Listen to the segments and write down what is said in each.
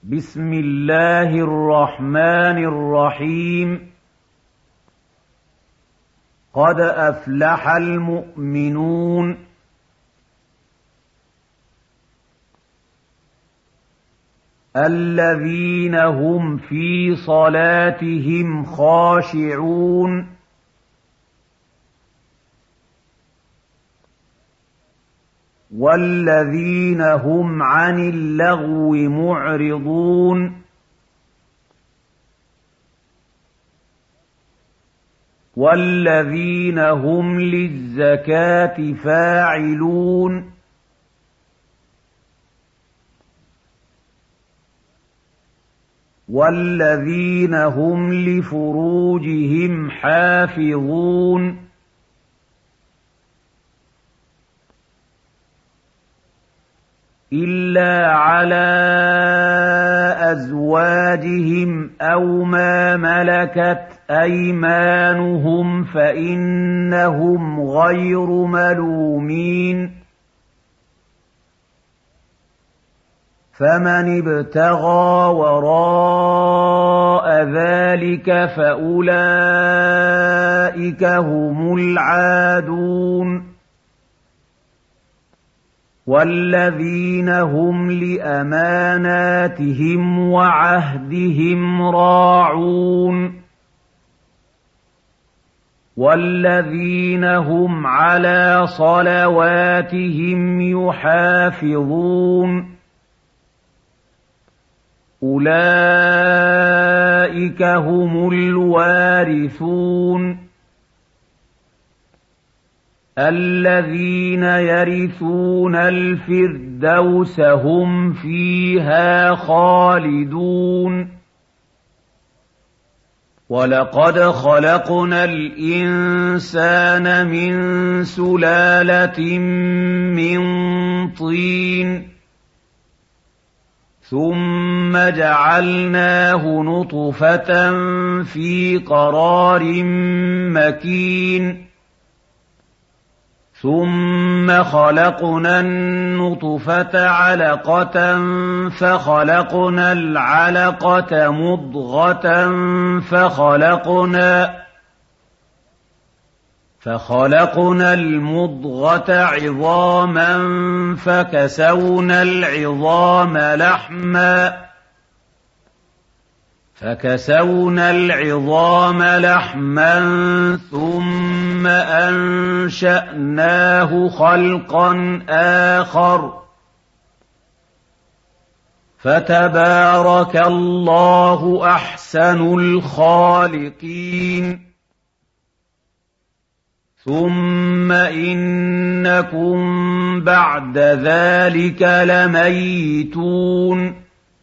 بسم الله الرحمن الرحيم. قد أفلح المؤمنون الذين هم في صلاتهم خاشعون والذين هم عن اللغو معرضون والذين هم للزكاة فاعلون والذين هم لفروجهم حافظون إلا على أزواجهم أو ما ملكت أيمانهم فإنهم غير ملومين. فمن ابتغى وراء ذلك فأولئك هم العادون والذين هم لأماناتهم وعهدهم راعون والذين هم على صلواتهم يحافظون أولئك هم الوارثون الذين يرثون الفردوس هم فيها خالدون. ولقد خلقنا الإنسان من سلالة من طين ثم جعلناه نطفة في قرار مكين ثم خلقنا النطفة علقة فخلقنا العلقة مضغة فخلقنا المضغة عظاما فكسونا العظام لحما ثم أنشأناه خلقا آخر فتبارك الله أحسن الخالقين. ثم إنكم بعد ذلك لميتون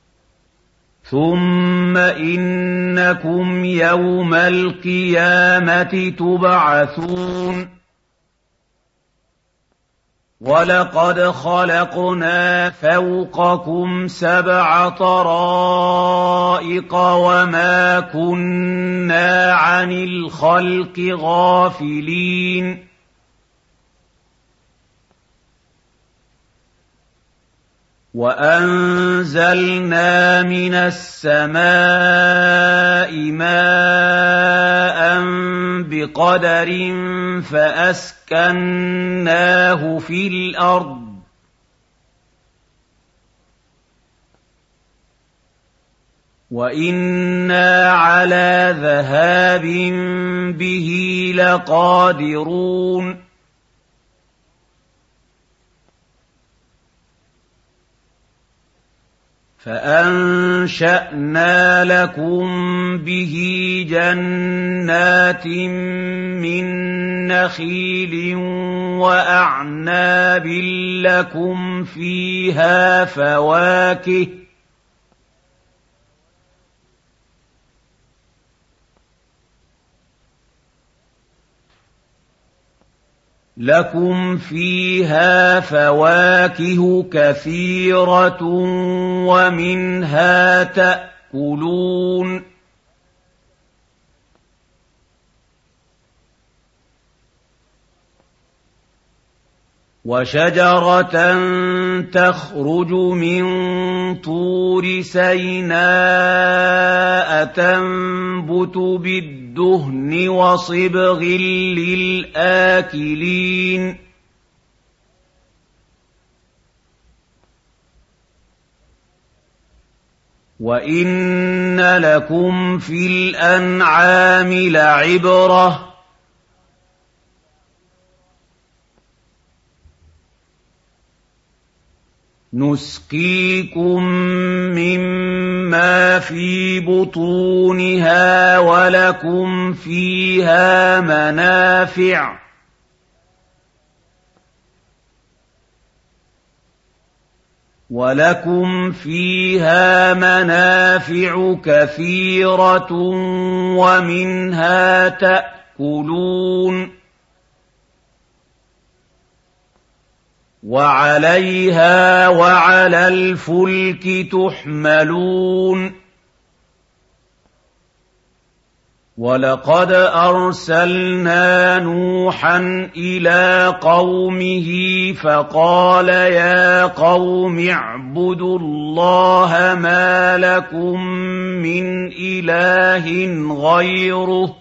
ثم إنكم يوم القيامة تبعثون. ولقد خلقنا فوقكم 7 طرائق وما كنا عن الخلق غافلين. وأنزلنا من السماء ماء بقدر فأسكناه في الأرض وإنا على ذهاب به لقادرون. فأنشأنا لكم به جنات من نخيل وأعناب لكم فيها فواكه كثيرة ومنها تأكلون. وَشَجَرَةً تَخْرُجُ مِن طُورِ سَيْنَاءَ تَنبُتُ بِالدُّهْنِ وَصِبْغٍ لِّلْآكِلِينَ وَإِنَّ لَكُمْ فِي الْأَنْعَامِ لَعِبْرَةً ۖ نُسْقِيكُم مِّمَّا فِي بُطُونِهَا وَلَكُمْ فِيهَا مَنَافِعُ كَثِيرَةٌ وَمِنْهَا تَأْكُلُونَ وَعَلَيْهَا وَعَلَى الْفُلْكِ تُحْمَلُونَ وَلَقَدْ أَرْسَلْنَا نُوحًا إِلَىٰ قَوْمِهِ فَقَالَ يَا قَوْمِ اعْبُدُوا اللَّهَ مَا لَكُم مِّنْ إِلَٰهٍ غَيْرُهُ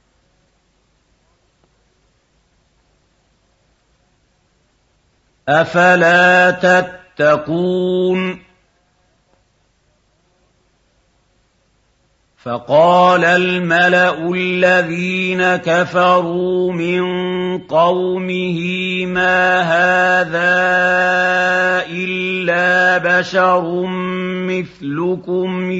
أَفَلَا تَتَّقُونَ فَقَالَ الْمَلَأُ الَّذِينَ كَفَرُوا مِن قَوْمِهِ مَا هَٰذَا إِلَّا بَشَرٌ مِّثْلُكُمْ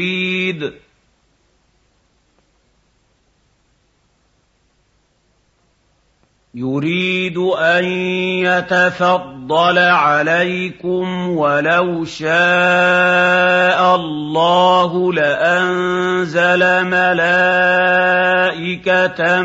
يُرِيدُ أَن يَتَفَضَّلَ عَلَيْكُمْ وَلَوْ شَاءَ اللَّهُ لَأَنزَلَ مَلَائِكَةً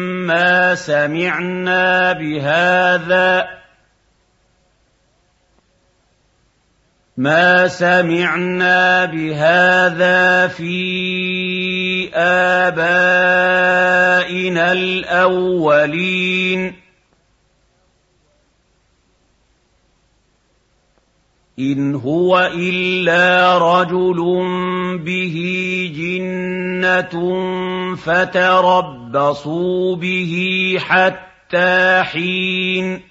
مَا سَمِعْنَا بِهَٰذَا فِي آبَائِنَا الْأَوَّلِينَ إِنْ هُوَ إِلَّا رَجُلٌ بِهِ جِنَّةٌ فَتَرَبَّصُوا بِهِ حَتَّىٰ حِينٍ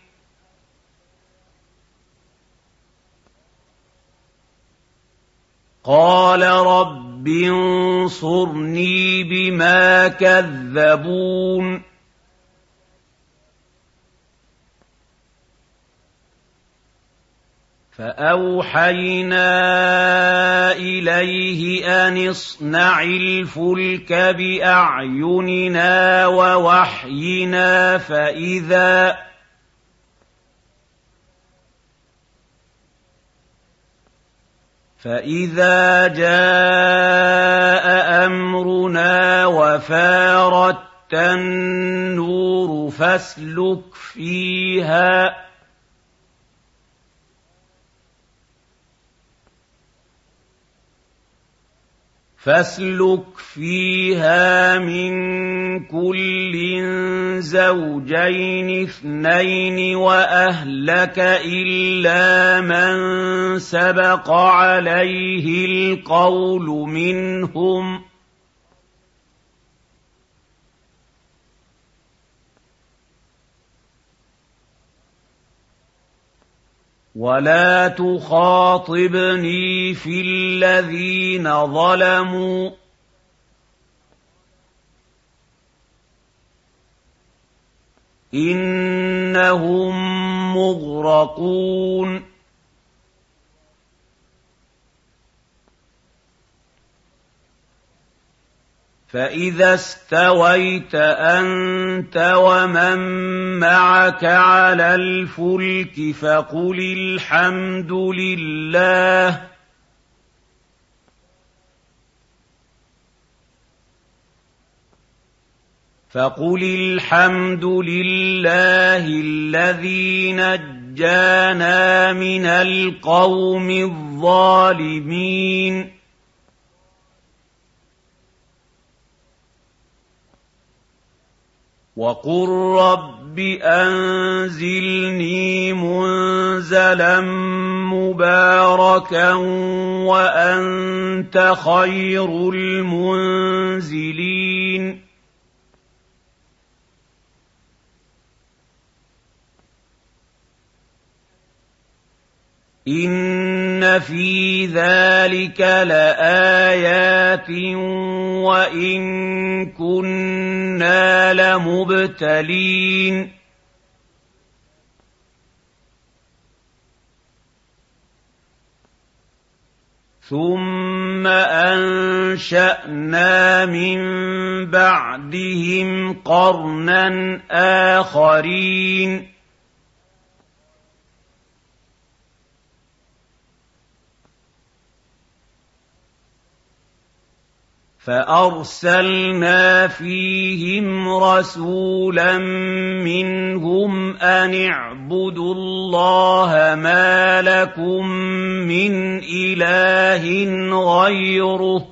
قَالَ رَبِّ انصُرْنِي بِمَا كَذَّبُونِ فَأَوْحَيْنَا إِلَيْهِ أَنِ اصْنَعِ الْفُلْكَ بِأَعْيُنِنَا وَوَحْيِنَا فَإِذَا جَاءَ أَمْرُنَا وَفَارَتِ النُّورُ فَاسْلُكْ فِيهَا مِن كُلٍّ زَوْجَيْنِ اثْنَيْنِ وَأَهْلَكَ إِلَّا مَن سَبَقَ عَلَيْهِ الْقَوْلُ مِنْهُمْ ۖ وَلَا تُخَاطِبْنِي فِي الَّذِينَ ظَلَمُوا ۖ إِنَّهُم مُّغْرَقُونَ فَإِذَا استويت أنت ومن معك على الفلك فقل الحمد لله الذي نجانا من القوم الظالمين وَقُل رَّبِّ أَنزِلْنِي مُنزَلًا مُّبَارَكًا وَأَنتَ خَيْرُ الْمُنزِلِينَ إِنَّ فِي ذَٰلِكَ لَآيَاتٍ وَإِن كُنَّا لَمُبْتَلِينَ ثُمَّ أَنشَأْنَا مِن بَعْدِهِمْ قَرْنًا آخَرِينَ فَأَرْسَلْنَا فِيهِمْ رَسُولًا مِّنْهُمْ أَنِ اعْبُدُوا اللَّهَ مَا لَكُم مِّنْ إِلَٰهٍ غَيْرُهُ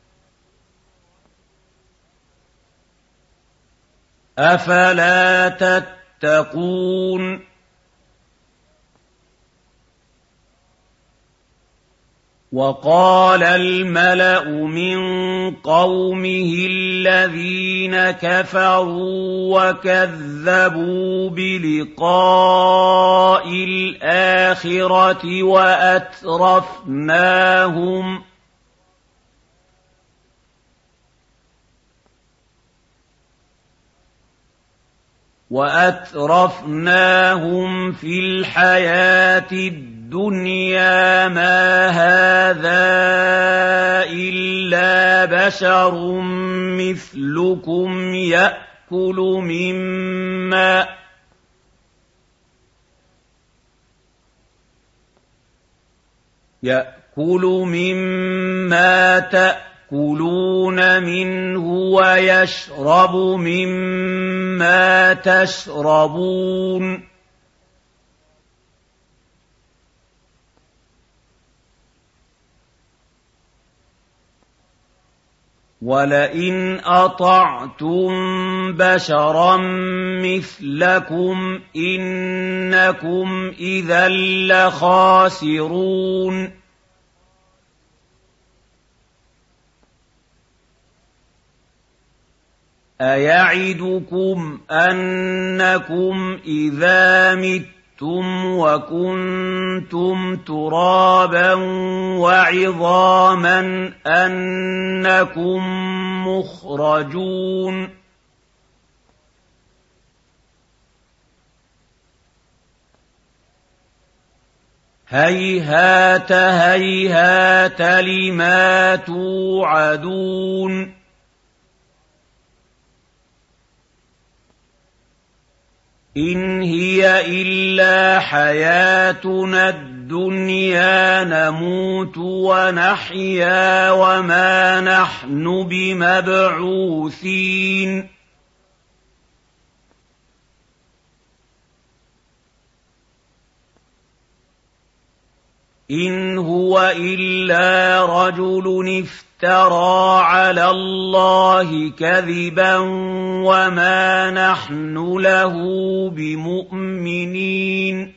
أَفَلَا تَتَّقُونَ وَقَالَ الْمَلَأُ مِن قَوْمِهِ الَّذِينَ كَفَرُوا وَكَذَّبُوا بِلِقَاءِ الْآخِرَةِ وَأَتْرَفْنَاهُمْ فِي الْحَيَاةِ الدُّنْيَا مَا هَٰذَا إِلَّا بَشَرٌ مِّثْلُكُمْ يَأْكُلُ مِمَّا تَأْكُلُونَ مِنْهُ وَيَشْرَبُ مِمَّا تَشْرَبُونَ وَلَئِنْ أَطَعْتُم بَشَرًا مِّثْلَكُمْ إِنَّكُمْ إِذًا لَّخَاسِرُونَ أَيَعِدُكُمْ أَنَّكُمْ إِذَا مِتُّمْ وَكُنتُمْ تُرَابًا وَعِظَامًا أَنَّكُم مُّخْرَجُونَ هَيْهَاتَ هَيْهَاتَ لِمَا تُوعَدُونَ إِنْ هِيَ إِلَّا حَيَاتُنَا الدُّنْيَا نَمُوتُ وَنَحْيَا وَمَا نَحْنُ بِمَبْعُوثِينَ إِنْ هُوَ إِلَّا رَجُلٌ افْتَرَىٰ عَلَى اللَّهِ كَذِبًا وَمَا نَحْنُ لَهُ بِمُؤْمِنِينَ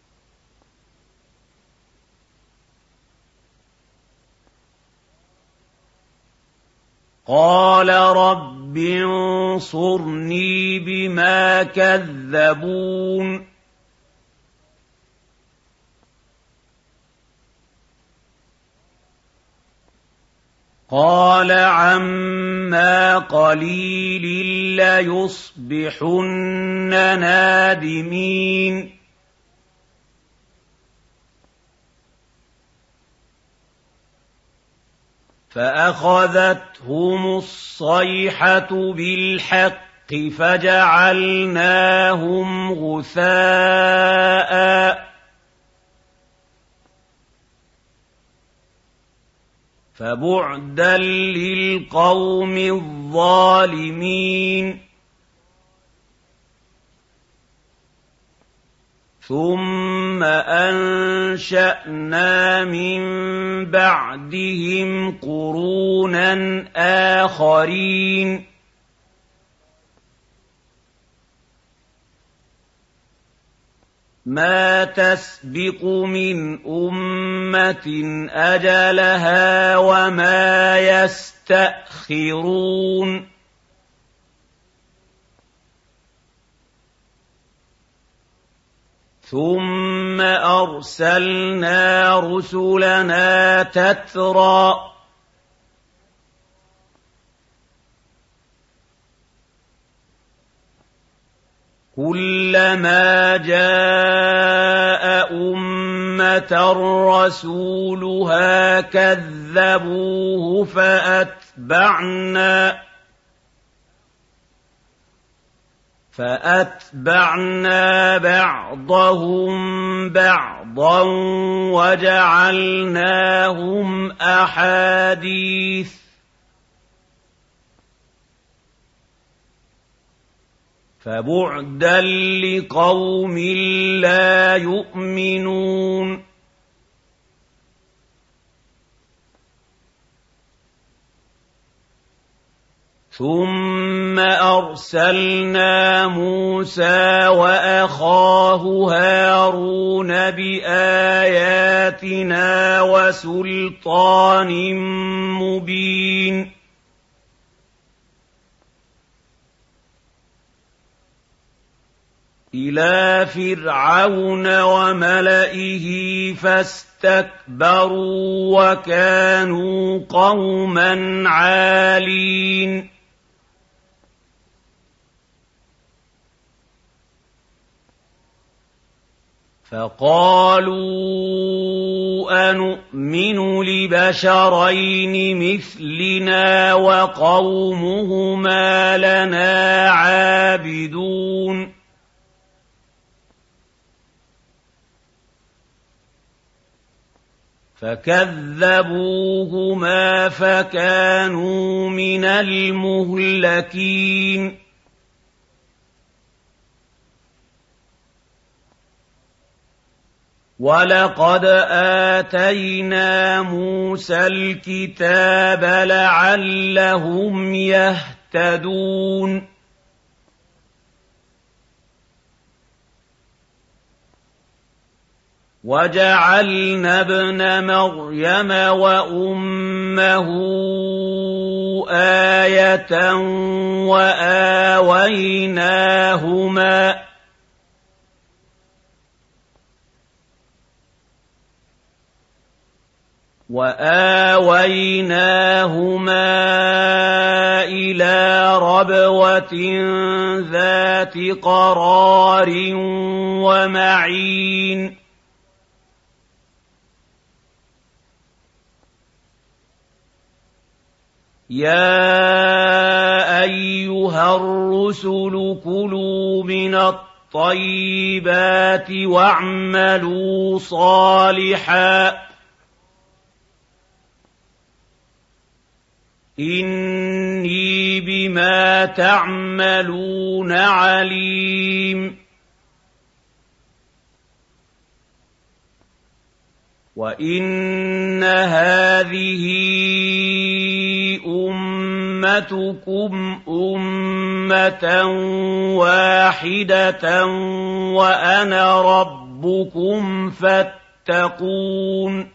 قَالَ رَبِّ انصُرْنِي بِمَا كَذَّبُونِ قَالَ عَمَّا قَلِيلٍ لَّيُصْبِحُنَّ نَادِمِينَ فَأَخَذَتْهُمُ الصَّيْحَةُ بِالْحَقِّ فَجَعَلْنَاهُمْ غُثَاءً فَبُعْدًا لِّلْقَوْمِ الظَّالِمِينَ ثُمَّ أَنشَأْنَا مِن بَعْدِهِمْ قُرُونًا آخَرِينَ مَا تَسْبِقُ مِنْ أُمَّةٍ أَجَلَهَا وَمَا يَسْتَأْخِرُونَ ثُمَّ أَرْسَلْنَا رُسُلَنَا تَتْرَىٰ كُلَّمَا جَاءَ أُمَّةً رَّسُولُهَا كَذَّبُوهُ فَأَتْبَعْنَا بَعْضَهُم بَعْضًا وَجَعَلْنَاهُمْ أَحَادِيثَ فَبُعْدًا لِّقَوْمٍ لَّا يُؤْمِنُونَ ثُمَّ أَرْسَلْنَا مُوسَىٰ وَأَخَاهُ هَارُونَ بِآيَاتِنَا وَسُلْطَانٍ مُّبِينٍ إِلَىٰ فِرْعَوْنَ وَمَلَئِهِ فَاسْتَكْبَرُوا وَكَانُوا قَوْمًا عَالِينَ فَقَالُوا أَنُؤْمِنُ لِبَشَرَيْنِ مِثْلِنَا وَقَوْمُهُمَا لَنَا عَابِدُونَ فَكَذَّبُوهُمَا فَكَانُوا مِنَ الْمُهْلَكِينَ وَلَقَدْ آتَيْنَا مُوسَى الْكِتَابَ لَعَلَّهُمْ يَهْتَدُونَ وَجَعَلْنَا ابْنَ مَرْيَمَ وَأُمَّهُ آيَةً وَآوَيْنَاهُمَا إِلَىٰ رَبْوَةٍ ذَاتِ قَرَارٍ وَمَعِينٍ يَا أَيُّهَا الرُّسُلُ كُلُوا مِنَ الطَّيِّبَاتِ وَاعْمَلُوا صَالِحًا إِنِّي بِمَا تَعْمَلُونَ عَلِيمٌ وَإِنَّ هَٰذِهِ أُمَّتُكُمْ أُمَّةً وَاحِدَةً وَأَنَا رَبُّكُمْ فَاتَّقُونِ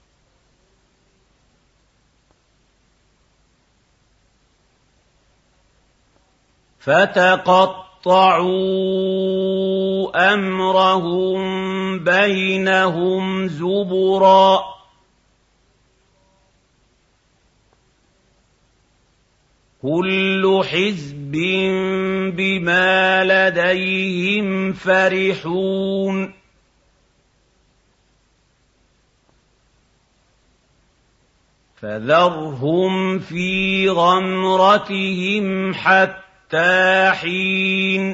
فَتَقَطَّعُوا أَمْرَهُم بَيْنَهُمْ زُبُرًا ۖ كُلُّ حِزْبٍ بِمَا لَدَيْهِمْ فَرِحُونَ فَذَرْهُمْ فِي غَمْرَتِهِمْ حَتَّىٰ حِينٍ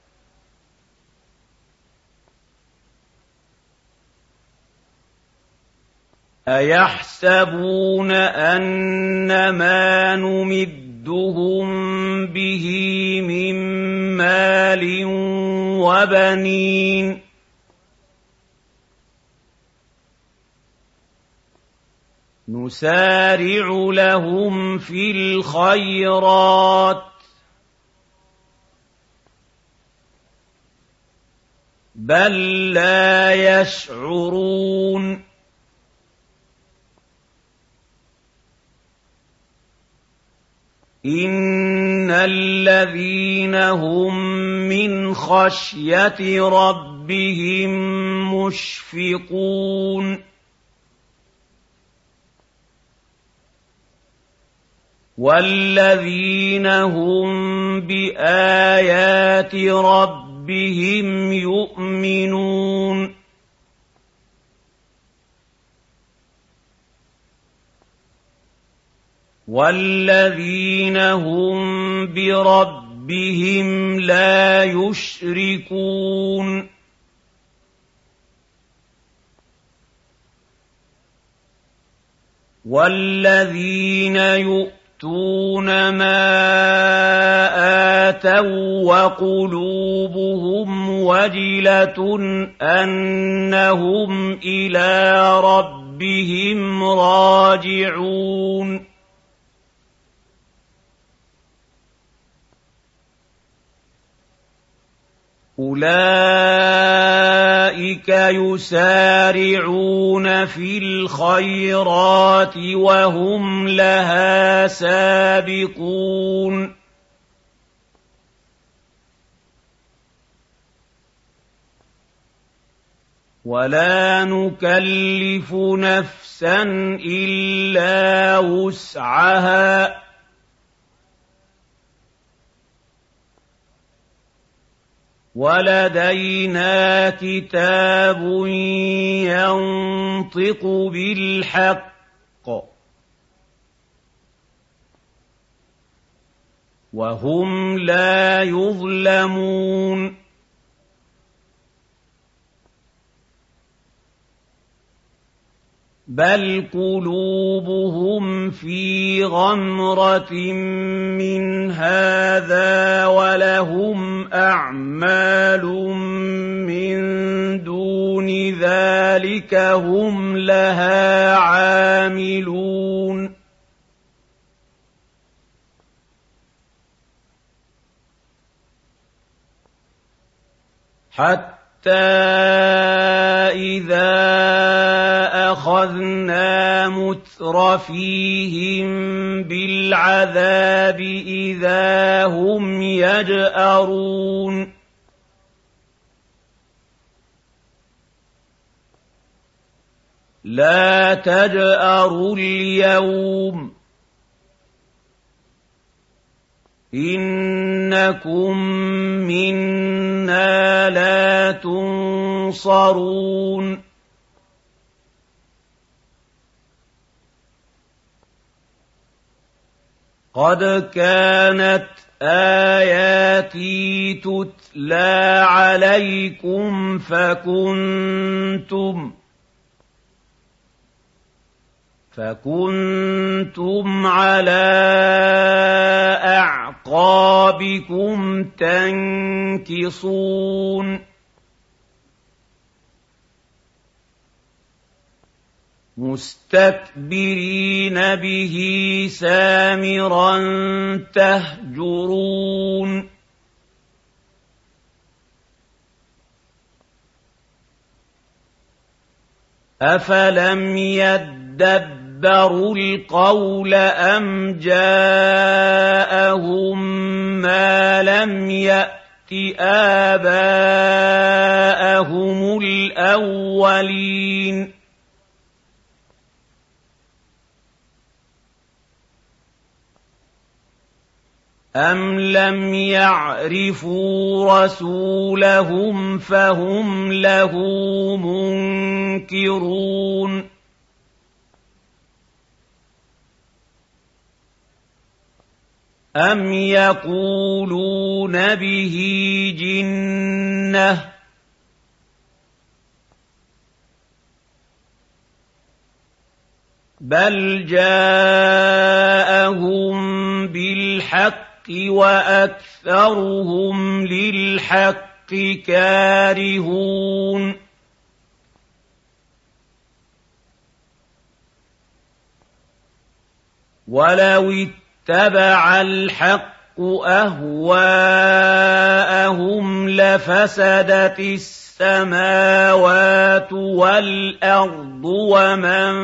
أَيَحْسَبُونَ أَنَّمَا نُمِدُّهُم بِهِ مِن مَّالٍ وَبَنِينَ نُسَارِعُ لَهُمْ فِي الْخَيْرَاتِ بل لا يشعرون إن الذين هم من خشية ربهم مشفقون والذين هم بآيات ربهم يؤمنون والذين هم بربهم لا يشركون والذين يؤتون ما آتوا وقلوبهم وجلة أنهم إلى ربهم راجعون أولئك يسارعون في الخيرات وهم لها سابقون ولا نكلف نفسا إلا وسعها ولدينا كتاب ينطق بالحق وهم لا يظلمون بل قلوبهم في غمرة من هذا ولهم أعمال من دون ذلك هم لها عاملون حتى إذا أخذنا مترفيهم بالعذاب إذا هم يجأرون لا تجأروا اليوم إنكم منا لا تنصرون قد كانت آياتي تتلى عليكم فكنتم على أعقابكم تنكصون مستكبرين به سامرا تهجرون أفلم يدبروا القول أم جاءهم ما لم يأت آباءهم الأولين أم لم يعرفوا رسولهم فهم له منكرون أم يقولون به جنة بل جاءهم بالحق وأكثرهم للحق كارهون ولو اتبع الحق أهواءهم لفسدت السماوات والأرض ومن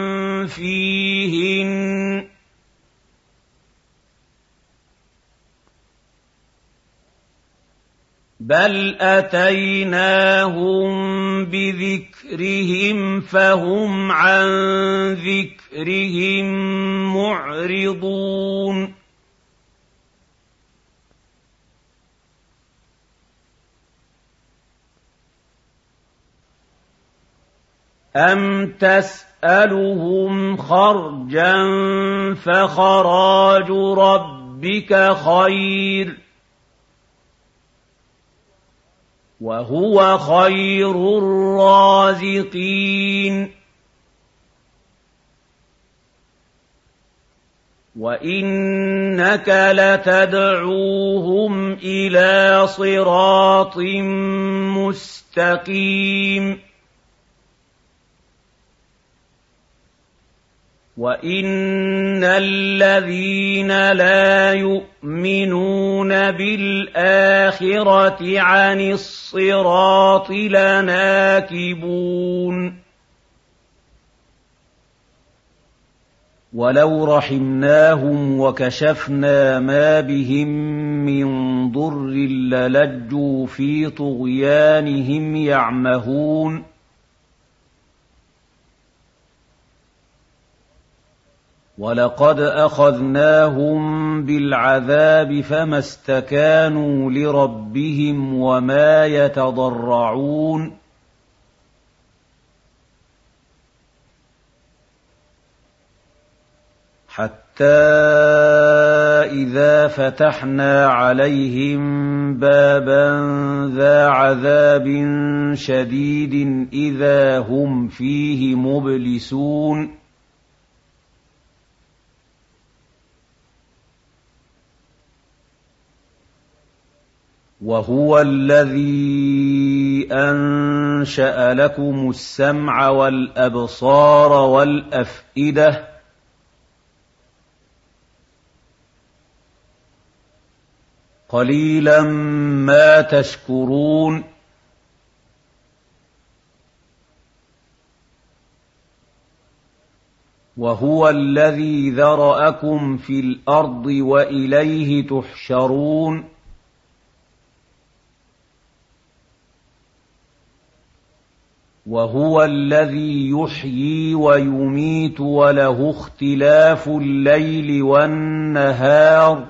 فيهن بل أتيناهم بذكرهم فهم عن ذكرهم معرضون أم تسألهم خرجا فخراج ربك خير وهو خير الرازقين وإنك لتدعوهم إلى صراط مستقيم وَإِنَّ الَّذِينَ لَا يُؤْمِنُونَ بِالْآخِرَةِ عَنِ الصِّرَاطِ لَنَاكِبُونَ وَلَوْ رَحِمْنَاهُمْ وَكَشَفْنَا مَا بِهِم مِّن ضُرٍّ لَّلَجُّوا فِي طُغْيَانِهِمْ يَعْمَهُونَ وَلَقَدْ أَخَذْنَاهُم بِالْعَذَابِ فَمَا اسْتَكَانُوا لِرَبِّهِمْ وَمَا يَتَضَرَّعُونَ حَتَّىٰ إِذَا فَتَحْنَا عَلَيْهِم بَابًا ذَا عَذَابٍ شَدِيدٍ إِذَا هُمْ فِيهِ مُبْلِسُونَ وَهُوَ الَّذِي أَنشَأَ لَكُمُ السَّمْعَ وَالْأَبْصَارَ وَالْأَفْئِدَةَ قَلِيلًا مَا تَشْكُرُونَ وَهُوَ الَّذِي ذَرَأَكُمْ فِي الْأَرْضِ وَإِلَيْهِ تُحْشَرُونَ وَهُوَ الَّذِي يُحْيِي وَيُمِيتُ وَلَهُ اخْتِلَافُ اللَّيْلِ وَالنَّهَارِ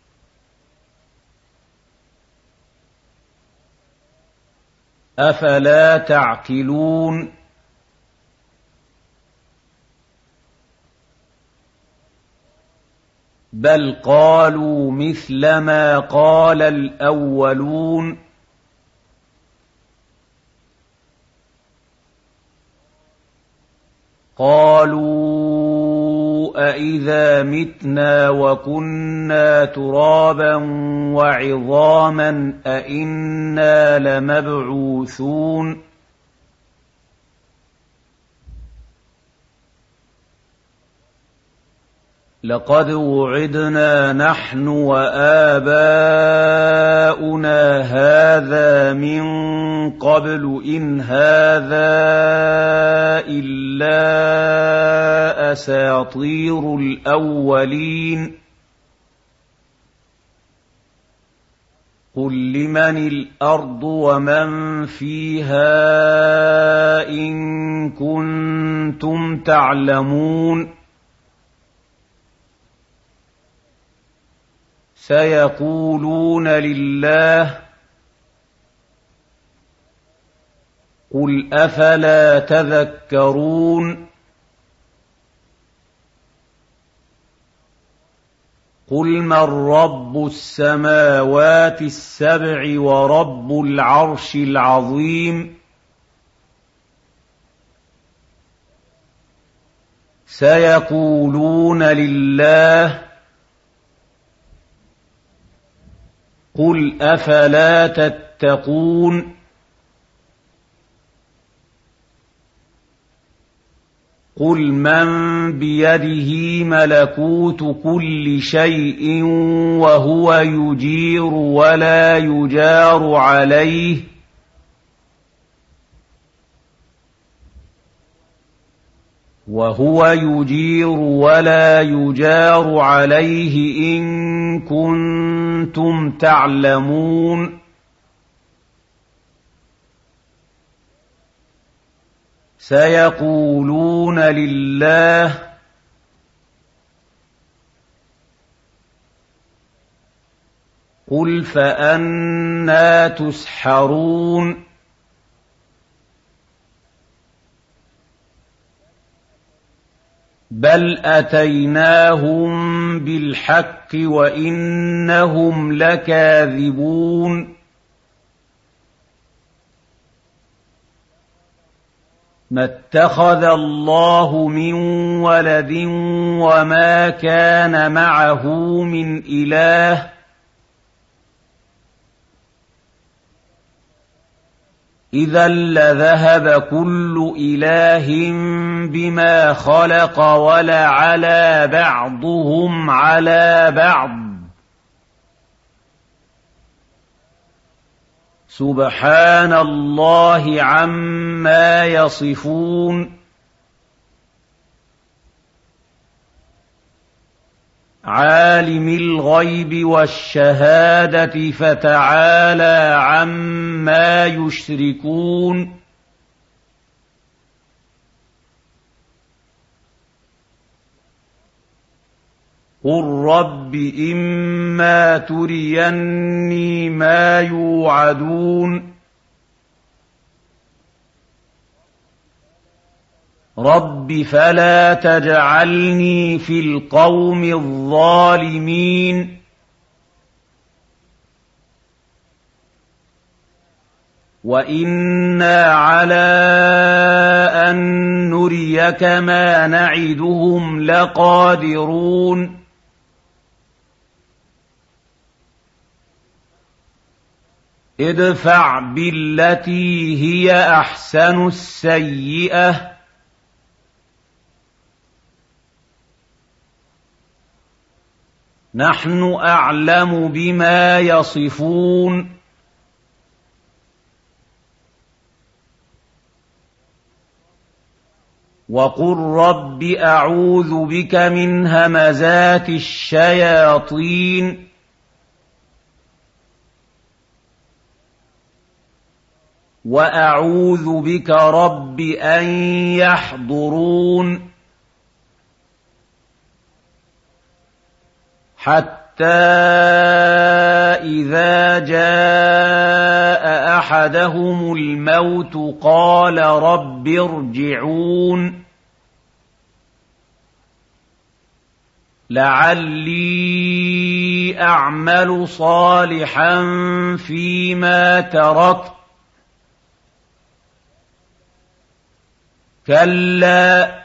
أَفَلَا تَعْقِلُونَ بَلْ قَالُوا مِثْلَ مَا قَالَ الْأَوَّلُونَ قَالُوا أَإِذَا مِتْنَا وَكُنَّا تُرَابًا وَعِظَامًا أَإِنَّا لَمَبْعُوثُونَ لَقَدْ وُعِدْنَا نَحْنُ وَآبَاؤُنَا هَٰذَا مِن قَبْلُ إِنْ هَٰذَا إِلَّا أَسَاطِيرُ الْأَوَّلِينَ قُل لِّمَنِ الْأَرْضُ وَمَن فِيهَا إِن كُنتُمْ تَعْلَمُونَ سيقولون لله قل أفلا تذكرون قل من رب السماوات السبع ورب العرش العظيم سيقولون لله قل أفلا تتقون قُلْ مَن بِيَدِهِ مَلَكُوتُ كُلِّ شَيْءٍ وَهُوَ يُجِيرُ وَلَا يُجَارُ عَلَيْهِ إِن كُنتُمْ تَعْلَمُونَ سَيَقُولُونَ لِلَّهِ قُلْ فَأَنَّىٰ تُسْحَرُونَ بَلْ أَتَيْنَاهُم بِالْحَقِّ وَإِنَّهُمْ لَكَاذِبُونَ مَا اتَّخَذَ اللَّهُ مِن وَلَدٍ وَمَا كَانَ مَعَهُ مِنْ إِلَٰهٍ ۚ إِذًا لَّذَهَبَ كُلُّ إِلَٰهٍ بِمَا خَلَقَ وَلَعَلَا بَعْضُهُمْ عَلَىٰ بَعْضٍ ۚ سُبْحَانَ اللَّهِ عَمَّا يَصِفُونَ عَالِمِ الْغَيْبِ وَالشَّهَادَةِ فَتَعَالَىٰ عَمَّا يُشْرِكُونَ قُل رَّبِّ إِمَّا تُرِيَنِّي مَا يُوعَدُونَ رَبِّ فَلَا تَجْعَلْنِي فِي الْقَوْمِ الظَّالِمِينَ وَإِنَّا عَلَىٰ أَن نُّرِيَكَ مَا نَعِدُهُمْ لَقَادِرُونَ ادْفَعْ بِالَّتِي هِيَ أَحْسَنُ السَّيِّئَةَ نَحْنُ أَعْلَمُ بِمَا يَصِفُونَ وَقُل رَّبِّ أَعُوذُ بِكَ مِنْ هَمَزَاتِ الشَّيَاطِينِ وَأَعُوذُ بِكَ رَبِّ أَن يَحْضُرُونِ حَتَّىٰ إِذَا جَاءَ أَحَدَهُمُ الْمَوْتُ قَالَ رَبِّ ارْجِعُونِ لَعَلِّي أَعْمَلُ صَالِحًا فِيمَا تَرَكْتُ كَلَّا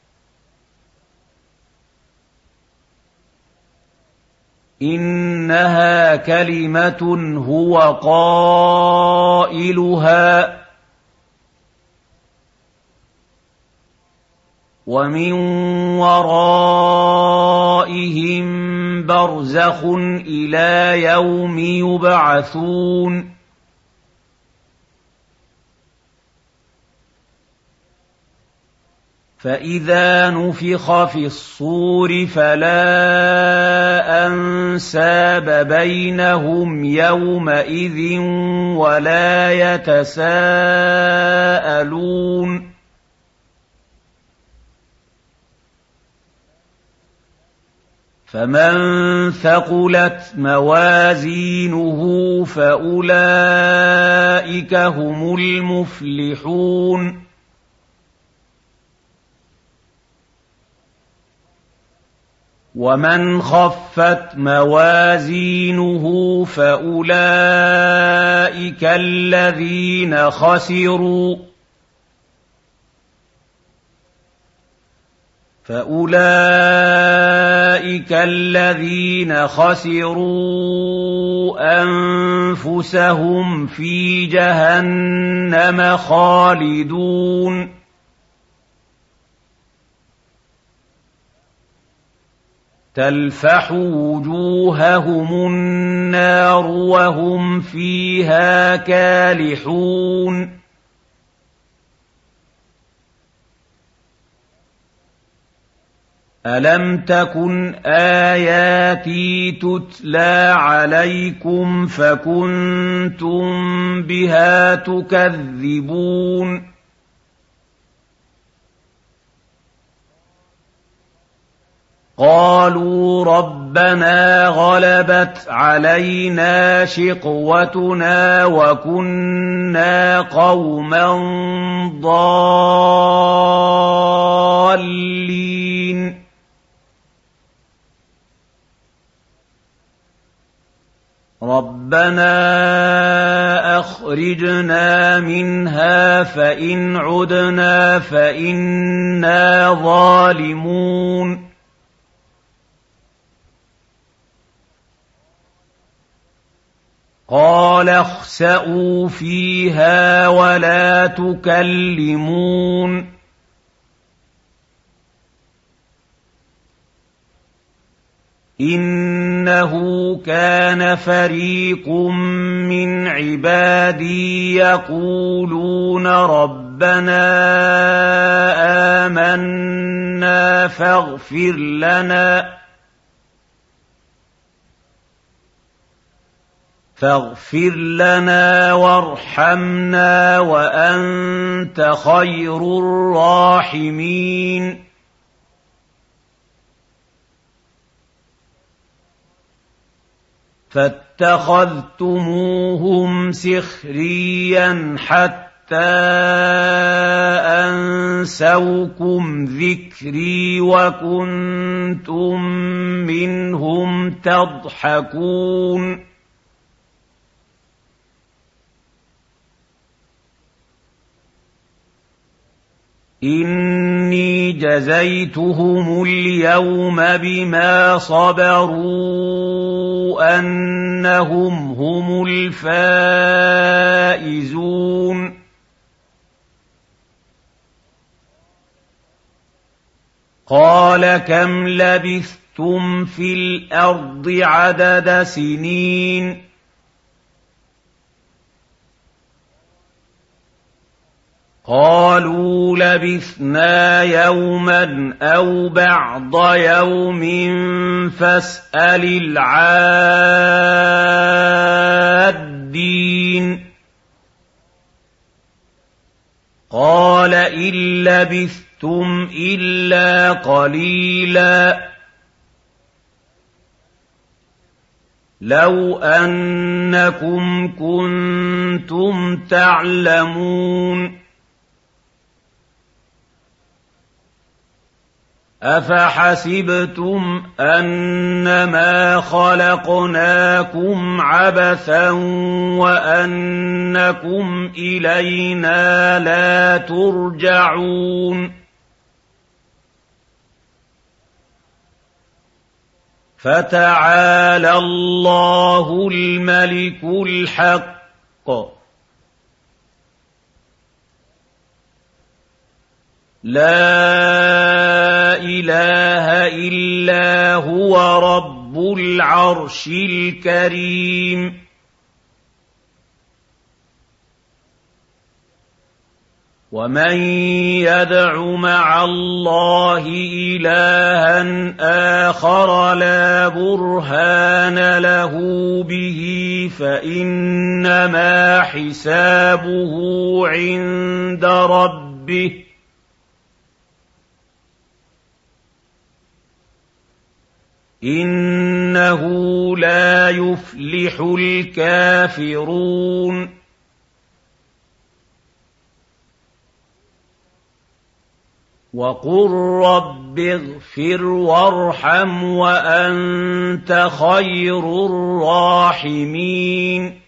إِنَّهَا كَلِمَةٌ هُوَ قَائِلُهَا وَمِن وَرَائِهِم بَرْزَخٌ إِلَىٰ يَوْمِ يُبْعَثُونَ فَإِذَا نُفِخَ فِي الصُّورِ فَلَا أَنسَابَ بَيْنَهُمْ يَوْمَئِذٍ وَلَا يَتَسَاءَلُونَ فَمَن ثَقُلَتْ مَوَازِينُهُ فَأُولَٰئِكَ هُمُ الْمُفْلِحُونَ وَمَنْ خَفَّتْ مَوَازِينُهُ فَأُولَٰئِكَ الَّذِينَ خَسِرُوا أَنفُسَهُمْ فِي جَهَنَّمَ خَالِدُونَ تَلْفَحُ وُجُوهَهُمُ النَّارُ وَهُمْ فِيهَا كَالِحُونَ أَلَمْ تَكُنْ آيَاتِي تُتْلَىٰ عَلَيْكُمْ فَكُنتُم بِهَا تُكَذِّبُونَ قَالُوا رَبَّنَا غَلَبَتْ عَلَيْنَا شِقْوَتُنَا وَكُنَّا قَوْمًا ضَالِّينَ رَبَّنَا أَخْرِجْنَا مِنْهَا فَإِنْ عُدْنَا فَإِنَّا ظَالِمُونَ قَالَ اخْسَئُوا فِيهَا وَلَا تُكَلِّمُونِ إِنَّهُ كَانَ فَرِيقٌ مِّنْ عِبَادِي يَقُولُونَ رَبَّنَا آمَنَّا فاغفر لنا وارحمنا وأنت خير الراحمين فاتخذتموهم سخريا حتى أنسوكم ذكري وكنتم منهم تضحكون إِنِّي جَزَيْتُهُمُ الْيَوْمَ بِمَا صَبَرُوا أَنَّهُمْ هُمُ الْفَائِزُونَ قَالَ كَمْ لَبِثْتُمْ فِي الْأَرْضِ عَدَدَ سِنِينَ قَالُوا لَبِثْنَا يَوْمًا أَوْ بَعْضَ يَوْمٍ فَاسْأَلِ الْعَادِّينَ قَالَ إِن لَّبِثْتُمْ إِلَّا قَلِيلًا لَّوْ أَنَّكُمْ كُنتُمْ تَعْلَمُونَ أَفَحَسِبْتُمْ أَنَّمَا خَلَقْنَاكُمْ عَبَثًا وَأَنَّكُمْ إِلَيْنَا لَا تُرْجَعُونَ فَتَعَالَى اللَّهُ الْمَلِكُ الْحَقُّ لَا إِلَٰهَ إِلَّا هُوَ رَبُّ الْعَرْشِ الْكَرِيمِ وَمَن يَدْعُ مَعَ اللَّهِ إِلَٰهًا آخَرَ لَا بُرْهَانَ لَهُ بِهِ فَإِنَّمَا حِسَابُهُ عِندَ رَبِّهِ إِنَّهُ لَا يُفْلِحُ الْكَافِرُونَ وَقُل رَّبِّ اغْفِرْ وَارْحَمْ وَأَنتَ خَيْرُ الرَّاحِمِينَ